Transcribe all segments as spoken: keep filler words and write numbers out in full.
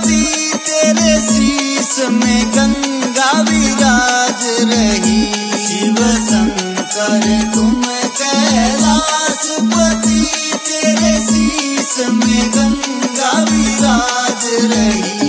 पति तेरे शीश में गंगा विराज रही। शिव शंकर तुम कैलाश पति तेरे शीश में गंगा विराज रही।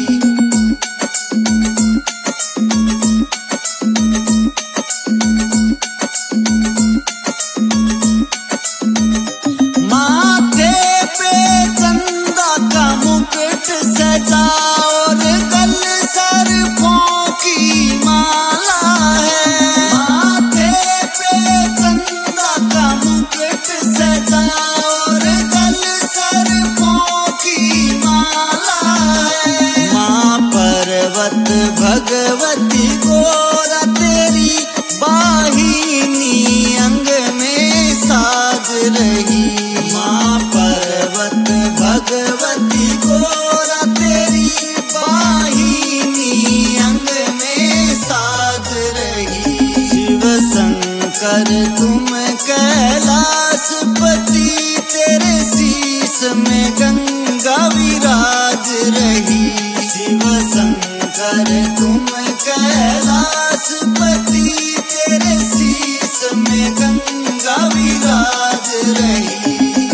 माथे पे चंदा का मुकुट सजा और गल सर्पों की माला है। माथे पे चंदा का मुकुट सजा और गल सर्पों की माला है। माँ पर्वत भगवती गोरा तेरी वाहिनी अंग में साज रही। माँ पर्वत भगवती गोरा तेरी वाहिनी अंग में साज रही। शिव शंकर तुम कैलाश पति तेरे शीश में गंगा विराज रही। शिव शंकर तुम कैलाश पति तेरे शीश में गंगा विराज रही।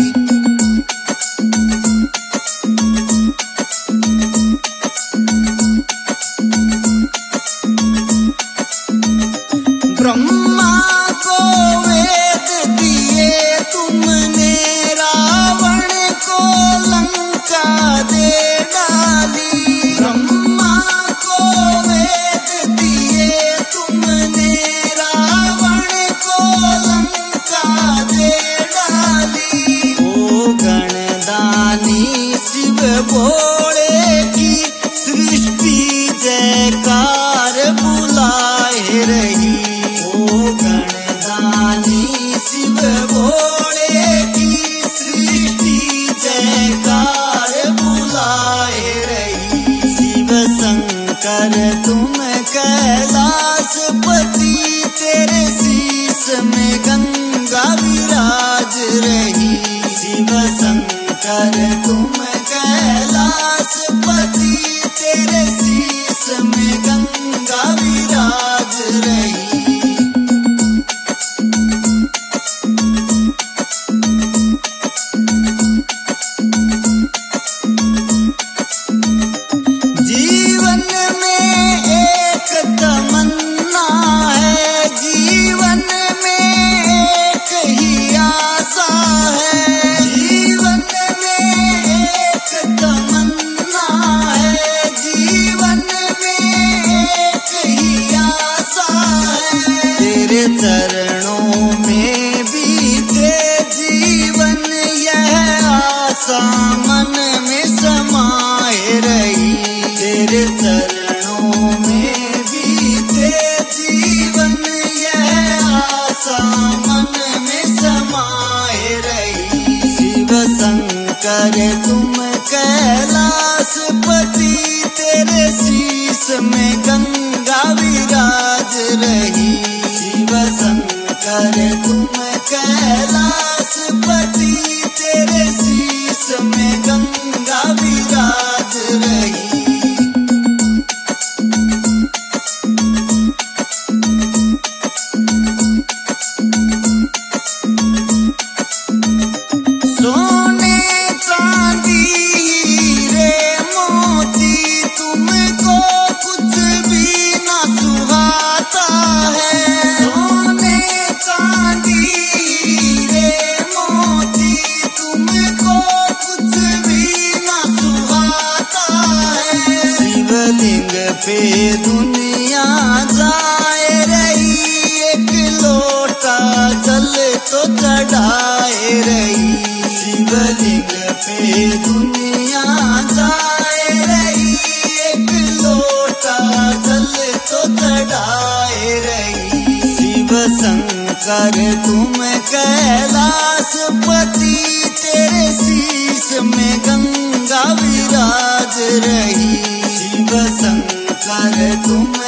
ब्रह्मा को वेद दिए तुमने, रावण को लंका दे डाली। ब्रह्मा को वेद दिए तुमने, रावण को लंका दे डाली। ओ गणदानी शिव भोले की सृष्टि जयकार बुलाए रही। गणदानी शिव भोले की सृष्टि जयकार बुलाए रही। शिव शंकर तुम कैलाश पति तेरे शीश में गंगा विराज रही। शिव शंकर तुम कैलाश पति तेरे शीश में गंगा विराज रही। जीवन में एक तमन्ना है, जीवन में एक ही आशा है। जीवन में एक तमन्ना है, जीवन में एक ही आशा है। तेरे चरणों में बीते जीवन यह आशा मन में समाए रही। तेरे चरणों में बीते जीवन यह आशा मन में समाए रही। शिव शंकर तुम कैलाश पति तेरे शीश में गंगा विराज रही। शिव शंकर तुम कैलाश पति तेरे शीश में गंगा विराज रही। सोने चांदी हीरे मोती तुमको कुछ भी ना सुहाता है। सोने चांदी हीरे मोती तुमको कुछ भी ना सुहाता है। शिवलिंग पे दुनिया जाए रही, एक लोटा जल तो चढ़ाए रही। शिवलिंग पे दुनिया जाए रही, एक लोटा जल तो चढ़ाए रही। शिव शंकर तुम कैलाश पति तेरे शीश में गंगा विराज रही। शिव शंकर तुम